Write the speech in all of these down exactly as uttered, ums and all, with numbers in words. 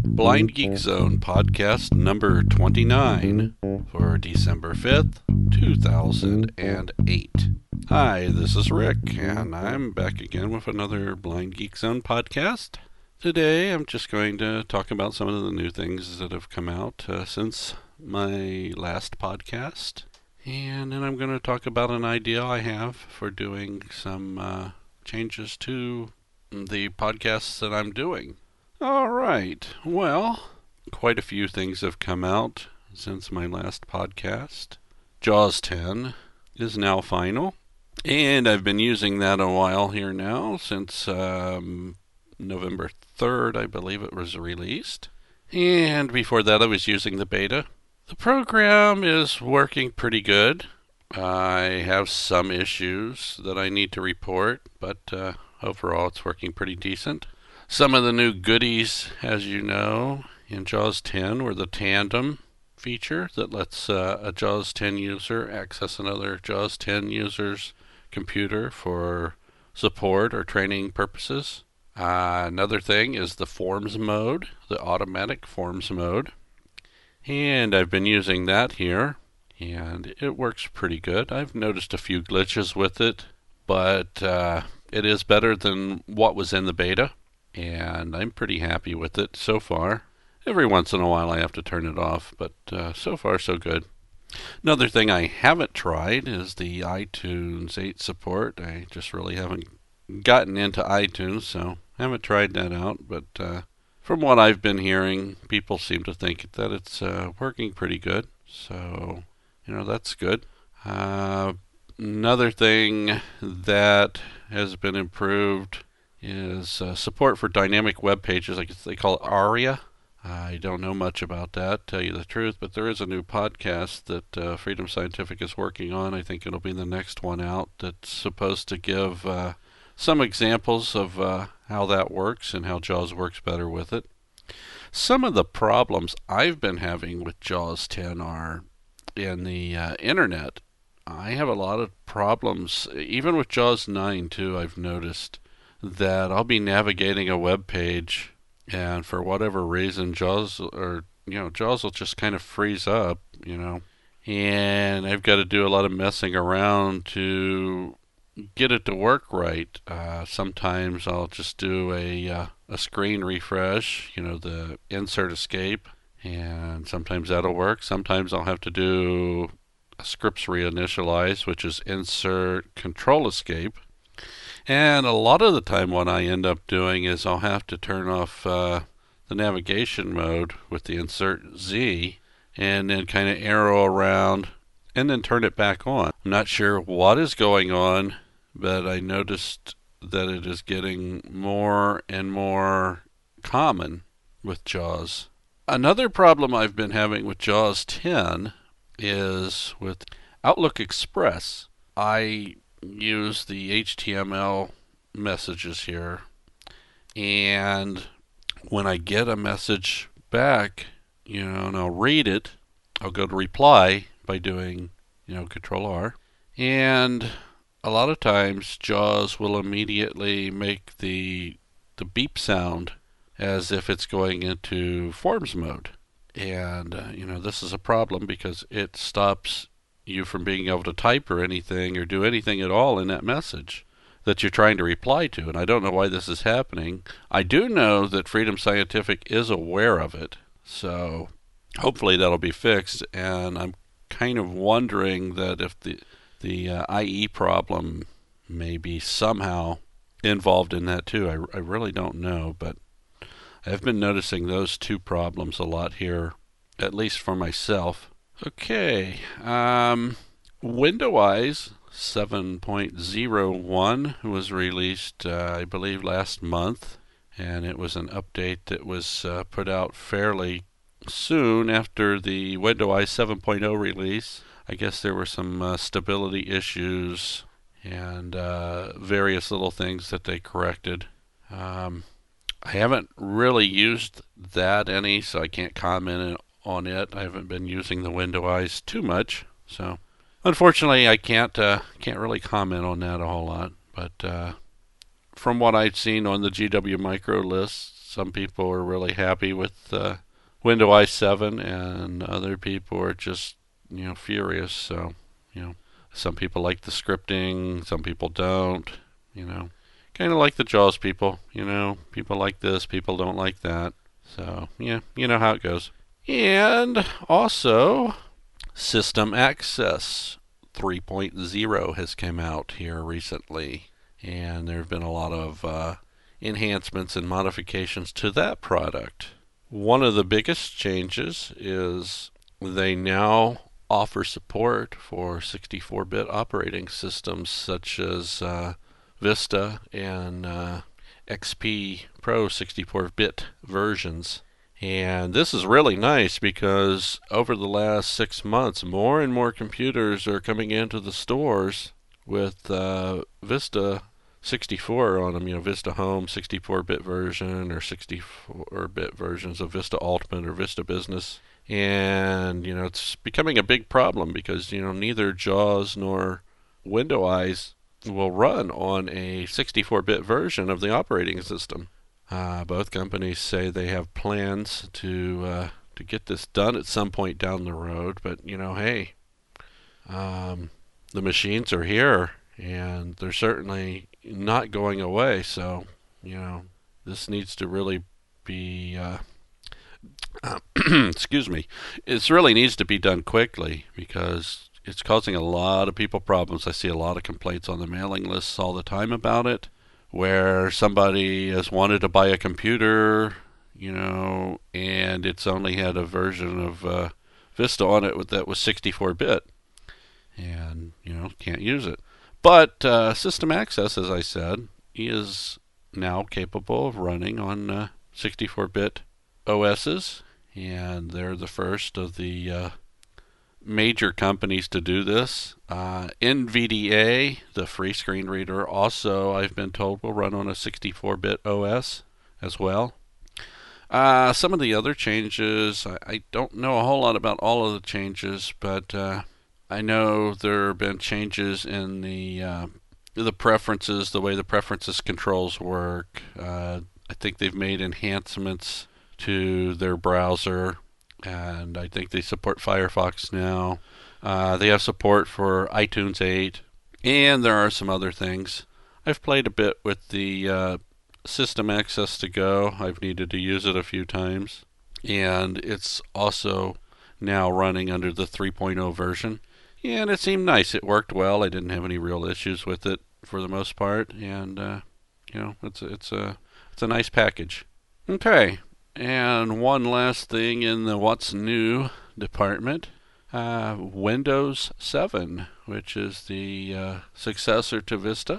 Blind Geek Zone podcast number twenty-nine for December fifth, two thousand eight. Hi, this is Rick, and I'm back again with another Blind Geek Zone podcast. Today I'm just going to talk about some of the new things that have come out uh, since my last podcast. And then I'm going to talk about an idea I have for doing some uh, changes to the podcasts that I'm doing. All right. Well, quite a few things have come out since my last podcast. JAWS ten is now final, and I've been using that a while here now, since um, November third, I believe it was released. And before that, I was using the beta. The program is working pretty good. I have some issues that I need to report, but uh, overall it's working pretty decent. Some of the new goodies, as you know, in JAWS ten were the tandem feature that lets uh, a JAWS ten user access another JAWS ten user's computer for support or training purposes. Uh, another thing is the forms mode, the automatic forms mode. And I've been using that here, and it works pretty good. I've noticed a few glitches with it, but uh, it is better than what was in the beta, and I'm pretty happy with it so far. Every once in a while I have to turn it off, but uh, so far so good. Another thing I haven't tried is the iTunes eight support. I just really haven't gotten into iTunes, so I haven't tried that out, but uh, from what I've been hearing, people seem to think that it's uh, working pretty good. So, you know, that's good. Uh, another thing that has been improved is uh, support for dynamic web pages. I guess they call it ARIA. I don't know much about that, tell you the truth, but there is a new podcast that uh, Freedom Scientific is working on. I think it'll be the next one out that's supposed to give uh, some examples of uh, how that works and how JAWS works better with it. Some of the problems I've been having with JAWS ten are in the uh, internet. I have a lot of problems, even with JAWS nine too. I've noticed that I'll be navigating a web page, and for whatever reason, JAWS or you know JAWS will just kind of freeze up, you know, and I've got to do a lot of messing around to get it to work right. Uh, sometimes I'll just do a uh, a screen refresh, you know, the insert escape, and sometimes that'll work. Sometimes I'll have to do a scripts reinitialize, which is insert control escape. And a lot of the time what I end up doing is I'll have to turn off uh, the navigation mode with the insert Z and then kind of arrow around and then turn it back on. I'm not sure what is going on, but I noticed that it is getting more and more common with JAWS. Another problem I've been having with JAWS ten is with Outlook Express. I use the H T M L messages here, and when I get a message back, you know, and I'll read it, I'll go to reply by doing, you know, Control R, and a lot of times JAWS will immediately make the the beep sound as if it's going into forms mode. And, uh, you know, this is a problem because it stops you from being able to type or anything or do anything at all in that message that you're trying to reply to. And I don't know why this is happening. I do know that Freedom Scientific is aware of it, so hopefully that'll be fixed. And I'm kind of wondering that if the the uh, I E problem may be somehow involved in that too. I, I really don't know, but I've been noticing those two problems a lot here, at least for myself. Okay, um, WindowEyes seven point oh one was released, uh, I believe, last month, and it was an update that was uh, put out fairly soon after the WindowEyes seven point oh release. I guess there were some uh, stability issues and uh, various little things that they corrected. Um, I haven't really used that any, so I can't comment on it. I haven't been using the WindowEyes too much, so unfortunately I can't uh, can't really comment on that a whole lot. But uh, from what I've seen on the G W Micro lists some people are really happy with uh, Windows seven, and other people are just, you know, furious. So, you know, some people like the scripting, some people don't, you know. Kind of like the JAWS people, you know. People like this, people don't like that. So, yeah, you know how it goes. And also, System Access three point oh has come out here recently. And there have been a lot of uh, enhancements and modifications to that product. One of the biggest changes is they now offer support for sixty-four bit operating systems such as uh, Vista and uh, X P Pro sixty-four bit versions. And this is really nice because over the last six months, more and more computers are coming into the stores with uh, Vista sixty-four on them, you know, Vista Home sixty-four bit version or sixty-four bit versions of Vista Ultimate or Vista Business. And, you know, it's becoming a big problem because, you know, neither JAWS nor Windows will run on a sixty-four bit version of the operating system. Uh, both companies say they have plans to uh, to get this done at some point down the road, but, you know, hey, um, the machines are here, and they're certainly not going away. So, you know, this needs to really be, uh, uh, excuse me, it really needs to be done quickly because it's causing a lot of people problems. I see a lot of complaints on the mailing lists all the time about it, where somebody has wanted to buy a computer, you know, and it's only had a version of uh, Vista on it that was sixty-four bit, and, you know, can't use it. But uh, System Access, as I said, is now capable of running on uh, sixty-four bit O Ss, and they're the first of the uh, major companies to do this. Uh, N V D A, the free screen reader, also, I've been told, will run on a sixty-four bit O S as well. Uh, some of the other changes, I, I don't know a whole lot about all of the changes, but uh, I know there have been changes in the uh, the preferences, the way the preferences controls work. Uh, I think they've made enhancements to their browser, and I think they support Firefox now. Uh, they have support for iTunes eight, and there are some other things. I've played a bit with the uh, System Access to Go. I've needed to use it a few times, and it's also now running under the three point oh version. And it seemed nice. It worked well. I didn't have any real issues with it for the most part, and uh, you know, it's a, it's a it's a nice package. Okay. And one last thing in the what's new department, uh, Windows seven, which is the uh, successor to Vista,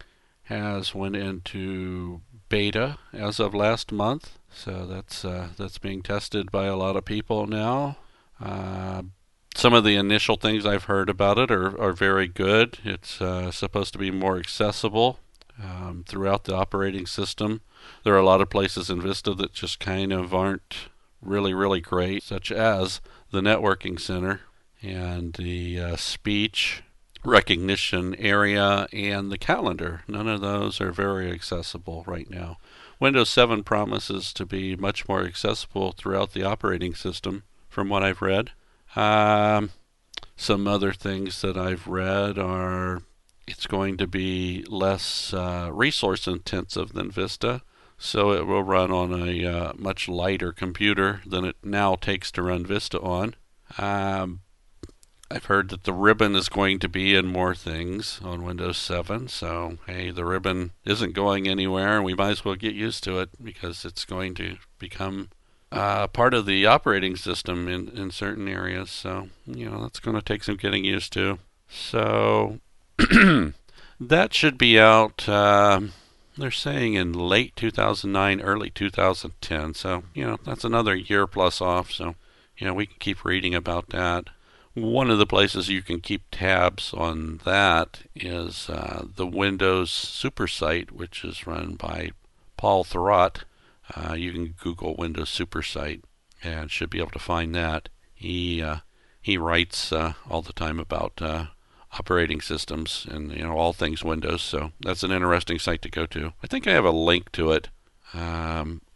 has went into beta as of last month. So that's uh, that's being tested by a lot of people now. Uh, some of the initial things I've heard about it are, are very good. It's uh, supposed to be more accessible um, throughout the operating system. There are a lot of places in Vista that just kind of aren't really, really great, such as the networking center and the uh, speech recognition area and the calendar. None of those are very accessible right now. Windows seven promises to be much more accessible throughout the operating system, from what I've read. Um, some other things that I've read are it's going to be less uh, resource intensive than Vista. So it will run on a uh, much lighter computer than it now takes to run Vista on. Um, I've heard that the ribbon is going to be in more things on Windows seven. So, hey, the ribbon isn't going anywhere, and we might as well get used to it because it's going to become uh, part of the operating system in, in certain areas. So, you know, that's going to take some getting used to. So, that should be out... Uh, They're saying in late two thousand nine, early two thousand ten. So, you know, that's another year plus off. So, you know, we can keep reading about that. One of the places you can keep tabs on that is uh, the Windows Super Site, which is run by Paul Thurrott. Uh, you can Google Windows Super Site and should be able to find that. He uh, he writes uh, all the time about uh, operating systems and, you know, all things Windows. So that's an interesting site to go to. I think I have a link to it um,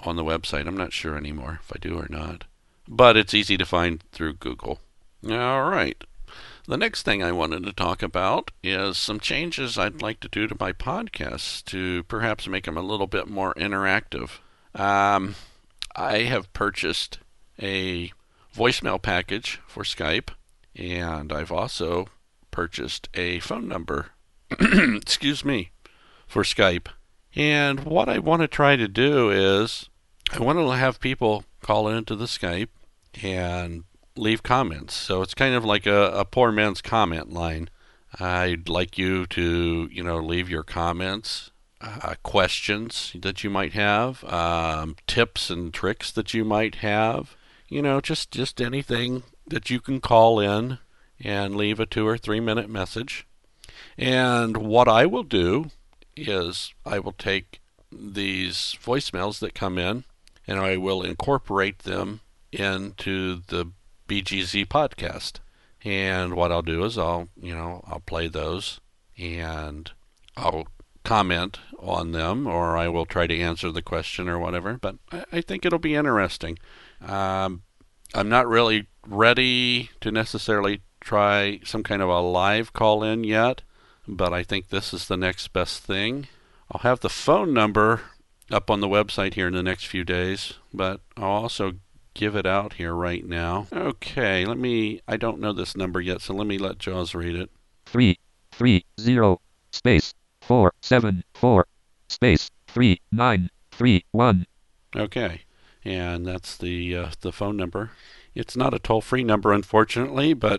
on the website. I'm not sure anymore if I do or not. But it's easy to find through Google. All right. The next thing I wanted to talk about is some changes I'd like to do to my podcasts to perhaps make them a little bit more interactive. Um, I have purchased a voicemail package for Skype, and I've also purchased a phone number, excuse me, for Skype. And what I want to try to do is I want to have people call into the Skype and leave comments. So it's kind of like a, a poor man's comment line. I'd like you to, you know, leave your comments, uh, questions that you might have, um, tips and tricks that you might have, you know, just, just anything that you can call in and leave a two or three minute message. And what I will do is I will take these voicemails that come in and I will incorporate them into the B G Z podcast. And what I'll do is I'll, you know, I'll play those and I'll comment on them, or I will try to answer the question or whatever. But I, I think it'll be interesting. Um, I'm not really ready to necessarily try some kind of a live call in yet, but I think this is the next best thing. I'll have the phone number up on the website here in the next few days, but I'll also give it out here right now. Okay, let me, I don't know this number yet, so let me let Jaws read it. three three zero space four seven four space three nine three one. Okay, and that's the uh, the phone number. It's not a toll-free number, unfortunately, but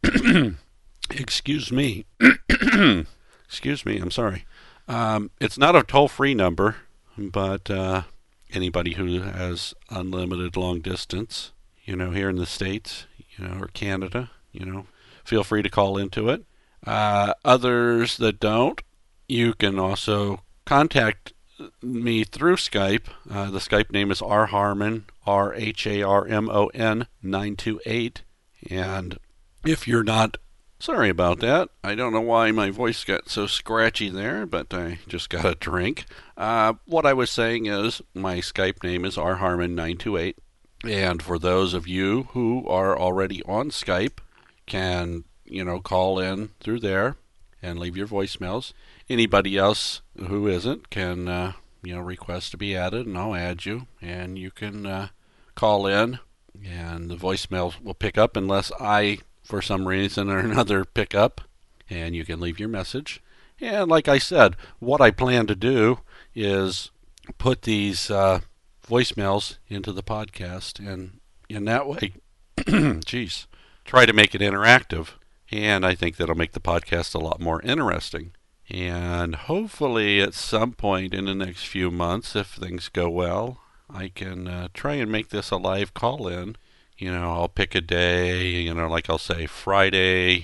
excuse me. excuse me, I'm sorry. Um, it's not a toll-free number, but uh, anybody who has unlimited long distance, you know, here in the States, you know, or Canada, you know, feel free to call into it. Uh, others that don't, you can also contact me through Skype. Uh, the Skype name is R Harmon, R H A R M O N nine two eight. And if you're not, sorry about that. I don't know why my voice got so scratchy there, but I just got a drink. Uh, what I was saying is my Skype name is R Harmon nine two eight. And for those of you who are already on Skype, can, you know, call in through there and leave your voicemails. Anybody else who isn't can, uh, you know, request to be added, and I'll add you. And you can uh, call in, and the voicemail will pick up unless I, for some reason or another, pick up, and you can leave your message. And like I said, what I plan to do is put these uh, voicemails into the podcast, and in that way, geez, try to make it interactive. And I think that'll make the podcast a lot more interesting. And hopefully at some point in the next few months, if things go well, I can uh, try and make this a live call-in. You know, I'll pick a day, you know, like I'll say Friday,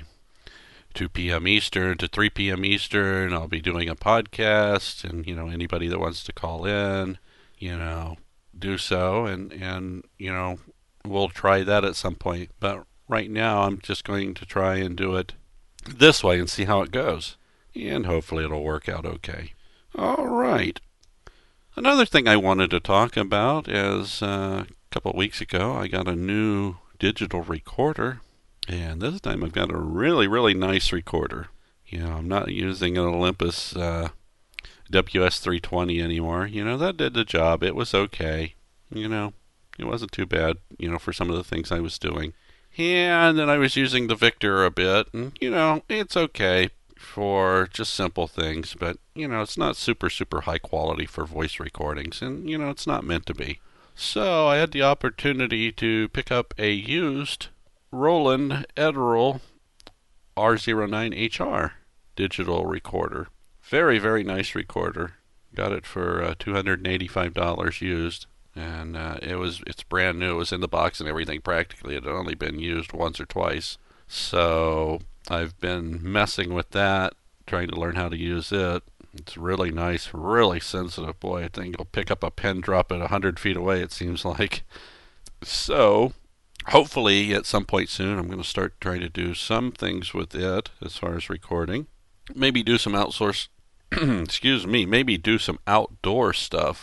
two p.m. Eastern to three p.m. Eastern. I'll be doing a podcast, and, you know, anybody that wants to call in, you know, do so. And, and you know, we'll try that at some point. But right now, I'm just going to try and do it this way and see how it goes. And hopefully it'll work out okay. All right. Another thing I wanted to talk about is uh, a couple of weeks ago, I got a new digital recorder. And this time I've got a really, really nice recorder. You know, I'm not using an Olympus uh, W S three twenty anymore. You know, that did the job. It was okay. You know, it wasn't too bad, you know, for some of the things I was doing. And then I was using the Victor a bit, and, you know, it's okay for just simple things, but, you know, it's not super, super high quality for voice recordings, and, you know, it's not meant to be. So I had the opportunity to pick up a used Roland Edirol R zero nine H R digital recorder. Very, very nice recorder. Got it for uh, two hundred eighty-five dollars used. And uh, it was it's brand new. It was in the box and everything practically. It had only been used once or twice. So I've been messing with that, trying to learn how to use it. It's really nice, really sensitive. Boy, I think it'll pick up a pin drop at one hundred feet away, it seems like. So hopefully at some point soon I'm going to start trying to do some things with it as far as recording. Maybe do some outsource, excuse me, maybe do some outdoor stuff.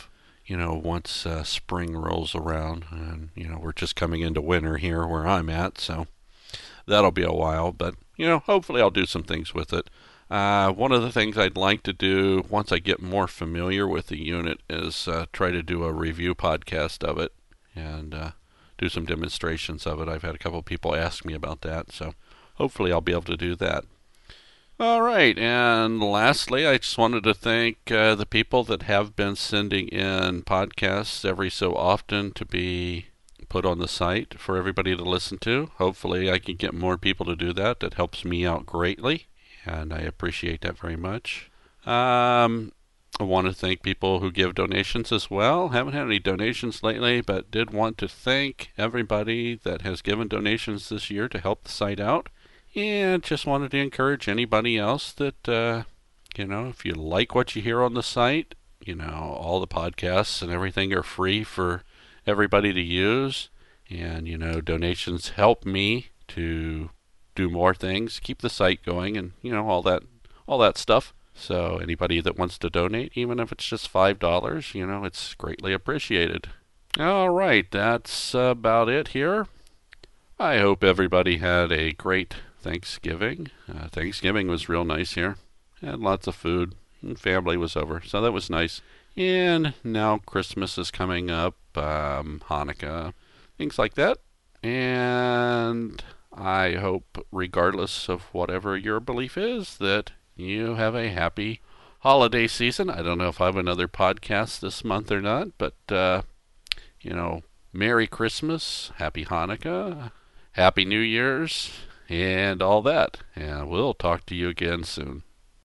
you know, once uh, spring rolls around. And, you know, we're just coming into winter here where I'm at, so that'll be a while. But, you know, hopefully I'll do some things with it. Uh, one of the things I'd like to do once I get more familiar with the unit is uh, try to do a review podcast of it and uh, do some demonstrations of it. I've had a couple of people ask me about that, so hopefully I'll be able to do that. All right, and lastly, I just wanted to thank uh, the people that have been sending in podcasts every so often to be put on the site for everybody to listen to. Hopefully I can get more people to do that. That helps me out greatly, and I appreciate that very much. Um, I want to thank people who give donations as well. Haven't had any donations lately, but did want to thank everybody that has given donations this year to help the site out. And just wanted to encourage anybody else that, uh, you know, if you like what you hear on the site, you know, all the podcasts and everything are free for everybody to use. And, you know, donations help me to do more things, keep the site going, and, you know, all that, all that stuff. So anybody that wants to donate, even if it's just five dollars, you know, it's greatly appreciated. All right, that's about it here. I hope everybody had a great Thanksgiving. Uh, Thanksgiving was real nice here. Had lots of food. And family was over, so that was nice. And now Christmas is coming up, um, Hanukkah, things like that. And I hope, regardless of whatever your belief is, that you have a happy holiday season. I don't know if I have another podcast this month or not, but, uh, you know, Merry Christmas, Happy Hanukkah, Happy New Year's, and all that. And we'll talk to you again soon.